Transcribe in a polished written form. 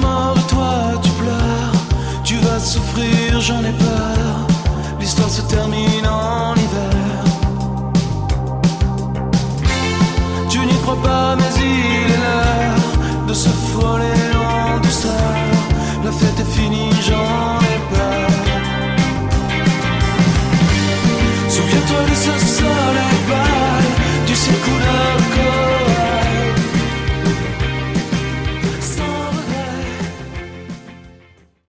mort et toi tu pleures. Tu vas souffrir, j'en ai peur. L'histoire se termine